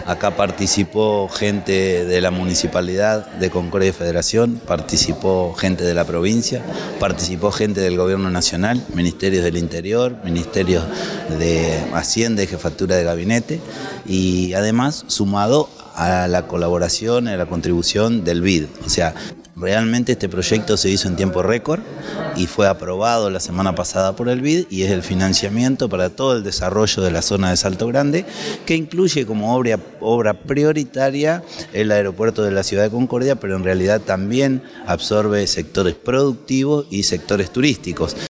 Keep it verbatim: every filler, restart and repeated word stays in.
Acá participó gente de la Municipalidad de Concordia y Federación, participó gente de la provincia, participó gente del Gobierno Nacional, Ministerios del Interior, Ministerios de Hacienda y Jefatura de Gabinete, y además sumado a la colaboración, a la contribución del B I D. O sea, realmente este proyecto se hizo en tiempo récord y fue aprobado la semana pasada por el B I D y es el financiamiento para todo el desarrollo de la zona de Salto Grande, que incluye como obra, obra prioritaria el aeropuerto de la ciudad de Concordia, pero en realidad también absorbe sectores productivos y sectores turísticos.